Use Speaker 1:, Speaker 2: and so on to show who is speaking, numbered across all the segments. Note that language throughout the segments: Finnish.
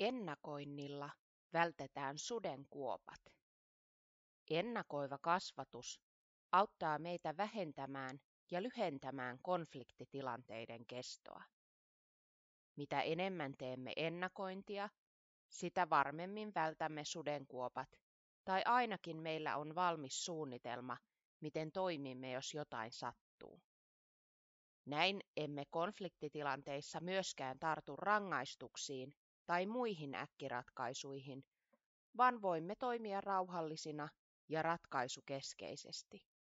Speaker 1: Ennakoinnilla vältetään sudenkuopat. Ennakoiva kasvatus auttaa meitä vähentämään ja lyhentämään konfliktitilanteiden kestoa. Mitä enemmän teemme ennakointia, sitä varmemmin vältämme sudenkuopat, tai ainakin meillä on valmis suunnitelma, miten toimimme, jos jotain sattuu. Näin emme konfliktitilanteissa myöskään tartu rangaistuksiin tai muihin äkkiratkaisuihin, vaan voimme toimia rauhallisina ja ratkaisukeskeisesti.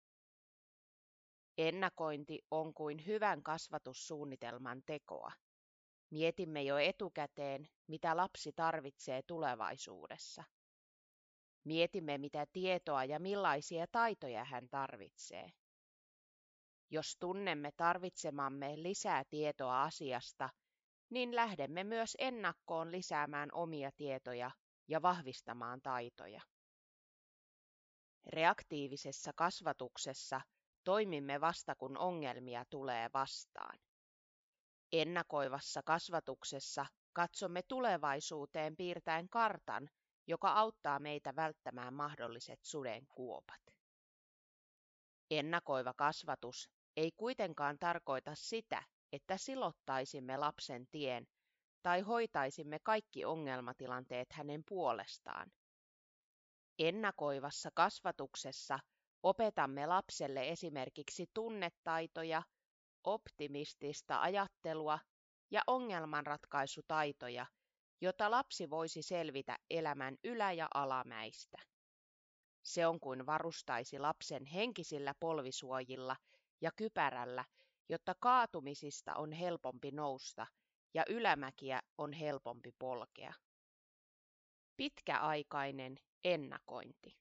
Speaker 1: Ennakointi on kuin hyvän kasvatussuunnitelman tekoa. Mietimme jo etukäteen, mitä lapsi tarvitsee tulevaisuudessa. Mietimme, mitä tietoa ja millaisia taitoja hän tarvitsee. Jos tunnemme tarvitsemamme lisää tietoa asiasta, niin lähdemme myös ennakkoon lisäämään omia tietoja ja vahvistamaan taitoja. Reaktiivisessa kasvatuksessa toimimme vasta kun ongelmia tulee vastaan. Ennakoivassa kasvatuksessa katsomme tulevaisuuteen piirtäen kartan, joka auttaa meitä välttämään mahdolliset sudenkuopat. Ennakoiva kasvatus ei kuitenkaan tarkoita sitä, että silottaisimme lapsen tien tai hoitaisimme kaikki ongelmatilanteet hänen puolestaan. Ennakoivassa kasvatuksessa opetamme lapselle esimerkiksi tunnetaitoja, optimistista ajattelua ja ongelmanratkaisutaitoja, jotta lapsi voisi selvitä elämän ylä- ja alamäistä. Se on kuin varustaisi lapsen henkisillä polvisuojilla ja kypärällä, jotta kaatumisista on helpompi nousta ja ylämäkiä on helpompi polkea. Pitkäaikainen ennakointi.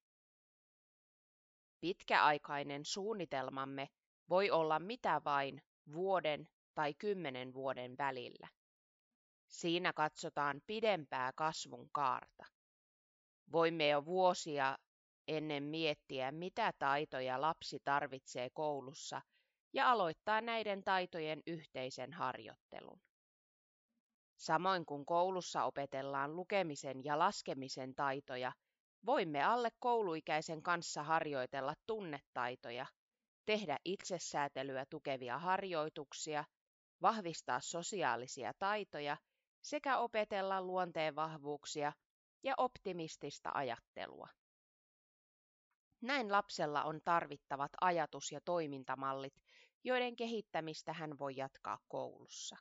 Speaker 1: Pitkäaikainen suunnitelmamme voi olla mitä vain vuoden tai 10 vuoden välillä. Siinä katsotaan pidempää kasvun kaarta. Voimme jo vuosia ennen miettiä, mitä taitoja lapsi tarvitsee koulussa ja aloittaa näiden taitojen yhteisen harjoittelun. Samoin kuin koulussa opetellaan lukemisen ja laskemisen taitoja, voimme alle kouluikäisen kanssa harjoitella tunnetaitoja, tehdä itsesäätelyä tukevia harjoituksia, vahvistaa sosiaalisia taitoja sekä opetella luonteenvahvuuksia ja optimistista ajattelua. Näin lapsella on tarvittavat ajatus- ja toimintamallit, joiden kehittämistä hän voi jatkaa koulussa.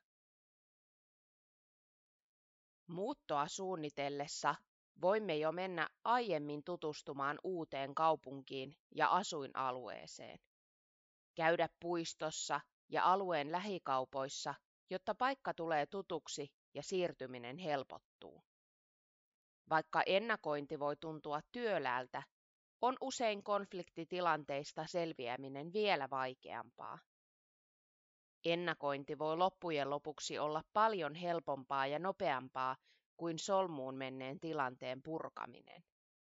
Speaker 1: Muuttoa suunnitellessa voimme jo mennä aiemmin tutustumaan uuteen kaupunkiin ja asuinalueeseen. Käydä puistossa ja alueen lähikaupoissa, jotta paikka tulee tutuksi ja siirtyminen helpottuu. Vaikka ennakointi voi tuntua työläältä, on usein konfliktitilanteista selviäminen vielä vaikeampaa. Ennakointi voi loppujen lopuksi olla paljon helpompaa ja nopeampaa kuin solmuun menneen tilanteen purkaminen.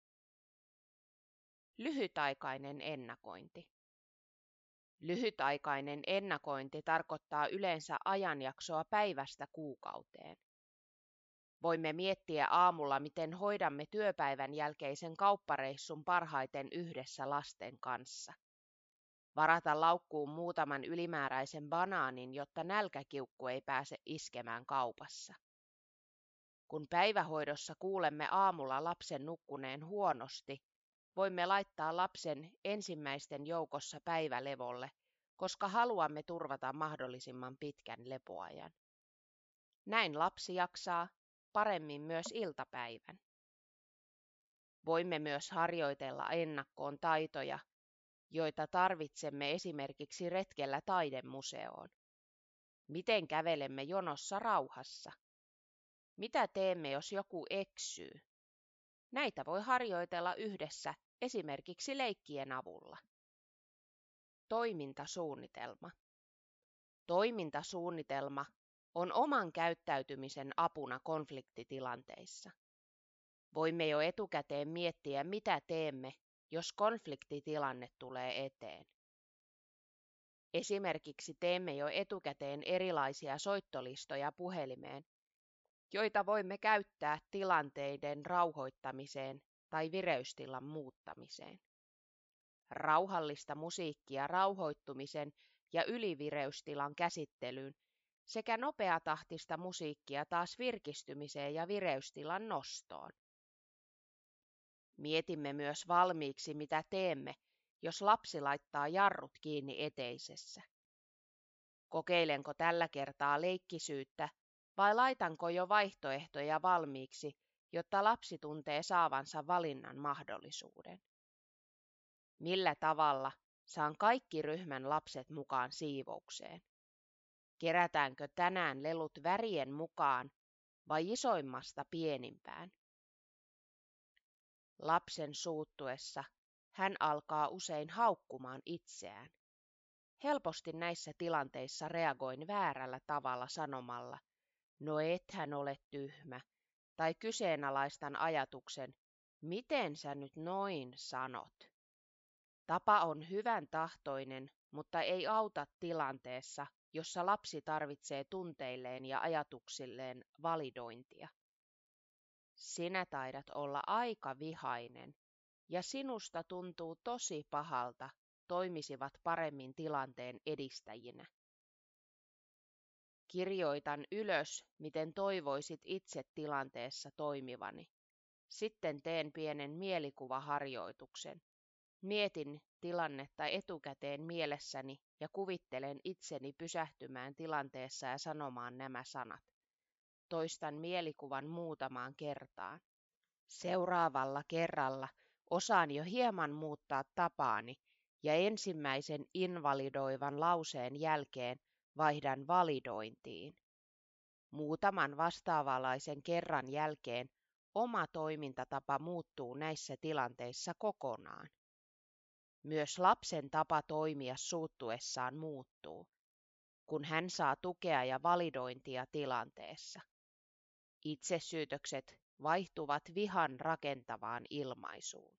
Speaker 1: Lyhytaikainen ennakointi. Lyhytaikainen ennakointi tarkoittaa yleensä ajanjaksoa päivästä kuukauteen. Voimme miettiä aamulla, miten hoidamme työpäivän jälkeisen kauppareissun parhaiten yhdessä lasten kanssa. Varata laukkuun muutaman ylimääräisen banaanin, jotta nälkäkiukku ei pääse iskemään kaupassa. Kun päivähoidossa kuulemme aamulla lapsen nukkuneen huonosti, voimme laittaa lapsen ensimmäisten joukossa päivälevolle, koska haluamme turvata mahdollisimman pitkän lepoajan. Näin lapsi jaksaa paremmin myös iltapäivän. Voimme myös harjoitella ennakkoon taitoja, joita tarvitsemme esimerkiksi retkellä taidemuseoon. Miten kävelemme jonossa rauhassa? Mitä teemme, jos joku eksyy? Näitä voi harjoitella yhdessä esimerkiksi leikkien avulla. Toimintasuunnitelma. Toimintasuunnitelma on oman käyttäytymisen apuna konfliktitilanteissa. Voimme jo etukäteen miettiä, mitä teemme, jos konfliktitilanne tulee eteen. Esimerkiksi teemme jo etukäteen erilaisia soittolistoja puhelimeen, joita voimme käyttää tilanteiden rauhoittamiseen tai vireystilan muuttamiseen. Rauhallista musiikkia rauhoittumisen ja ylivireystilan käsittelyyn sekä nopeatahtista musiikkia taas virkistymiseen ja vireystilan nostoon. Mietimme myös valmiiksi, mitä teemme, jos lapsi laittaa jarrut kiinni eteisessä. Kokeilenko tällä kertaa leikkisyyttä vai laitanko jo vaihtoehtoja valmiiksi, jotta lapsi tuntee saavansa valinnan mahdollisuuden? Millä tavalla saan kaikki ryhmän lapset mukaan siivoukseen? Kerätäänkö tänään lelut värien mukaan vai isoimmasta pienimpään? Lapsen suuttuessa hän alkaa usein haukkumaan itseään. Helposti näissä tilanteissa reagoin väärällä tavalla sanomalla, no ethän ole tyhmä, tai kyseenalaistan ajatuksen, miten sä nyt noin sanot. Tapa on hyvän tahtoinen, mutta ei auta tilanteessa, jossa lapsi tarvitsee tunteilleen ja ajatuksilleen validointia. Sinä taidat olla aika vihainen, ja sinusta tuntuu tosi pahalta, toimisivat paremmin tilanteen edistäjinä. Kirjoitan ylös, miten toivoisit itse tilanteessa toimivani. Sitten teen pienen mielikuvaharjoituksen. Mietin tilannetta etukäteen mielessäni ja kuvittelen itseni pysähtymään tilanteessa ja sanomaan nämä sanat. Toistan mielikuvan muutamaan kertaan. Seuraavalla kerralla osaan jo hieman muuttaa tapaani ja ensimmäisen invalidoivan lauseen jälkeen vaihdan validointiin. Muutaman vastaavanlaisen kerran jälkeen oma toimintatapa muuttuu näissä tilanteissa kokonaan. Myös lapsen tapa toimia suuttuessaan muuttuu, kun hän saa tukea ja validointia tilanteessa. Itsesyytökset vaihtuvat vihan rakentavaan ilmaisuun.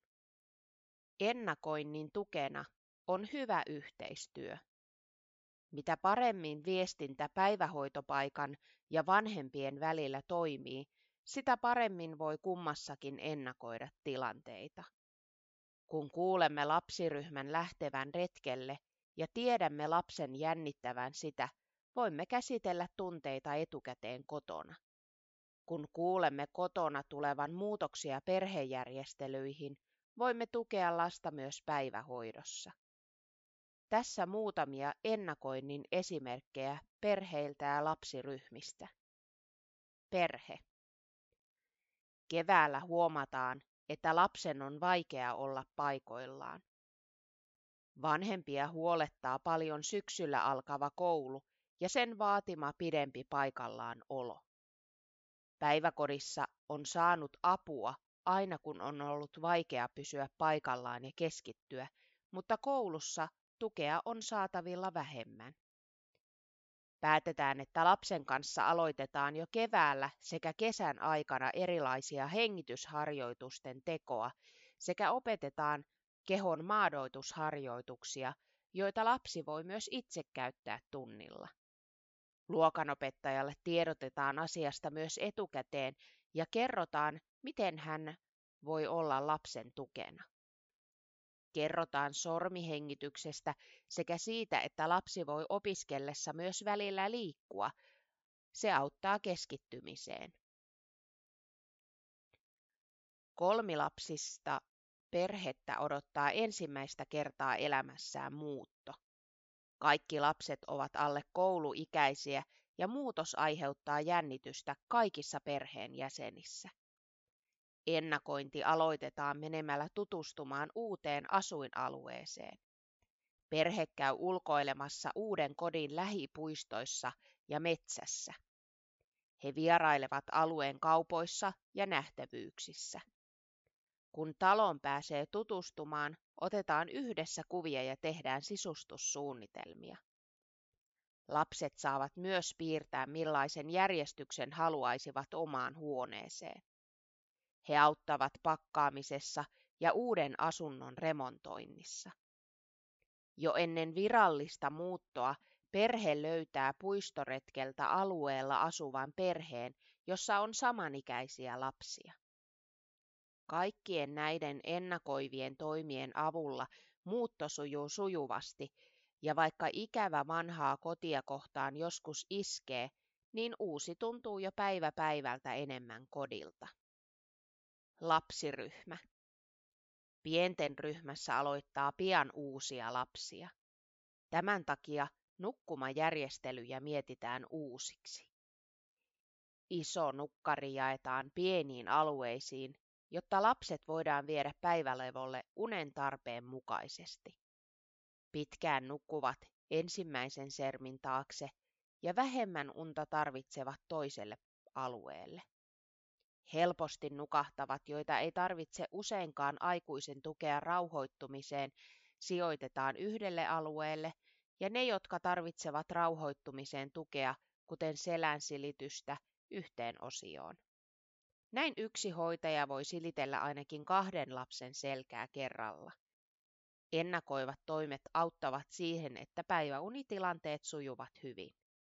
Speaker 1: Ennakoinnin tukena on hyvä yhteistyö. Mitä paremmin viestintä päivähoitopaikan ja vanhempien välillä toimii, sitä paremmin voi kummassakin ennakoida tilanteita. Kun kuulemme lapsiryhmän lähtevän retkelle ja tiedämme lapsen jännittävän sitä, voimme käsitellä tunteita etukäteen kotona. Kun kuulemme kotona tulevan muutoksia perhejärjestelyihin, voimme tukea lasta myös päivähoidossa. Tässä muutamia ennakoinnin esimerkkejä perheiltä ja lapsiryhmistä. Perhe. Keväällä huomataan, että lapsen on vaikea olla paikoillaan. Vanhempia huolettaa paljon syksyllä alkava koulu ja sen vaatima pidempi paikallaan olo. Päiväkodissa on saanut apua aina kun on ollut vaikea pysyä paikallaan ja keskittyä, mutta koulussa tukea on saatavilla vähemmän. Päätetään, että lapsen kanssa aloitetaan jo keväällä sekä kesän aikana erilaisia hengitysharjoitusten tekoa sekä opetetaan kehon maadoitusharjoituksia, joita lapsi voi myös itse käyttää tunnilla. Luokanopettajalle tiedotetaan asiasta myös etukäteen ja kerrotaan, miten hän voi olla lapsen tukena. Kerrotaan sormihengityksestä sekä siitä, että lapsi voi opiskellessa myös välillä liikkua. Se auttaa keskittymiseen. Kolmilapsista perhettä odottaa ensimmäistä kertaa elämässään muutto. Kaikki lapset ovat alle kouluikäisiä ja muutos aiheuttaa jännitystä kaikissa perheenjäsenissä. Ennakointi aloitetaan menemällä tutustumaan uuteen asuinalueeseen. Perhe käy ulkoilemassa uuden kodin lähipuistoissa ja metsässä. He vierailevat alueen kaupoissa ja nähtävyyksissä. Kun taloon pääsee tutustumaan, otetaan yhdessä kuvia ja tehdään sisustussuunnitelmia. Lapset saavat myös piirtää, millaisen järjestyksen haluaisivat omaan huoneeseen. He auttavat pakkaamisessa ja uuden asunnon remontoinnissa. Jo ennen virallista muuttoa perhe löytää puistoretkeltä alueella asuvan perheen, jossa on samanikäisiä lapsia. Kaikkien näiden ennakoivien toimien avulla muutto sujuu sujuvasti, ja vaikka ikävä vanhaa kotia kohtaan joskus iskee, niin uusi tuntuu jo päivä päivältä enemmän kodilta. Lapsiryhmä. Pienten ryhmässä aloittaa pian uusia lapsia. Tämän takia nukkumajärjestelyjä mietitään uusiksi. Iso nukkari jaetaan pieniin alueisiin, jotta lapset voidaan viedä päivälevolle unen tarpeen mukaisesti. Pitkään nukkuvat ensimmäisen sermin taakse ja vähemmän unta tarvitsevat toiselle alueelle. Helposti nukahtavat, joita ei tarvitse useinkaan aikuisen tukea rauhoittumiseen, sijoitetaan yhdelle alueelle, ja ne, jotka tarvitsevat rauhoittumiseen tukea, kuten selän silitystä, yhteen osioon. Näin yksi hoitaja voi silitellä ainakin 2 lapsen selkää kerralla. Ennakoivat toimet auttavat siihen, että päiväunitilanteet sujuvat hyvin.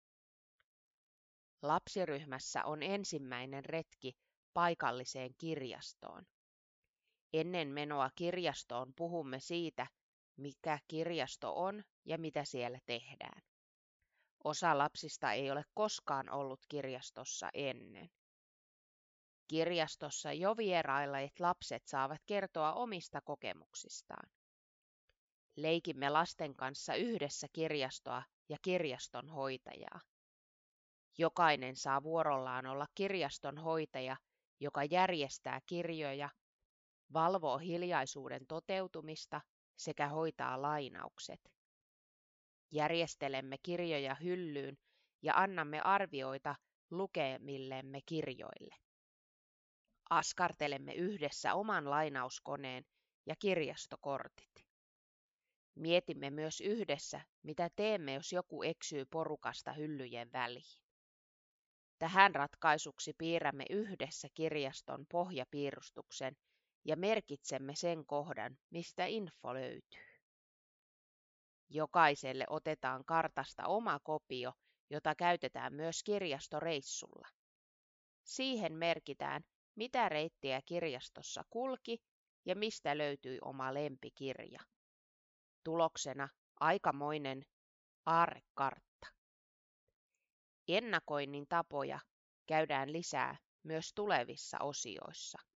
Speaker 1: Lapsiryhmässä on ensimmäinen retki paikalliseen kirjastoon. Ennen menoa kirjastoon puhumme siitä, mikä kirjasto on ja mitä siellä tehdään. Osa lapsista ei ole koskaan ollut kirjastossa ennen. Kirjastossa jo vierailleet lapset saavat kertoa omista kokemuksistaan. Leikimme lasten kanssa yhdessä kirjastoa ja kirjaston hoitajaa. Jokainen saa vuorollaan olla kirjaston hoitaja, joka järjestää kirjoja, valvoo hiljaisuuden toteutumista sekä hoitaa lainaukset. Järjestelemme kirjoja hyllyyn ja annamme arvioita lukemillemme kirjoille. Askartelemme yhdessä oman lainauskoneen ja kirjastokortit. Mietimme myös yhdessä, mitä teemme, jos joku eksyy porukasta hyllyjen väliin. Tähän ratkaisuksi piirrämme yhdessä kirjaston pohjapiirustuksen ja merkitsemme sen kohdan, mistä info löytyy. Jokaiselle otetaan kartasta oma kopio, jota käytetään myös kirjastoreissulla. Siihen merkitään, mitä reittiä kirjastossa kulki ja mistä löytyi oma lempikirja. Tuloksena aikamoinen aarrekartta. Ennakoinnin tapoja käydään lisää myös tulevissa osioissa.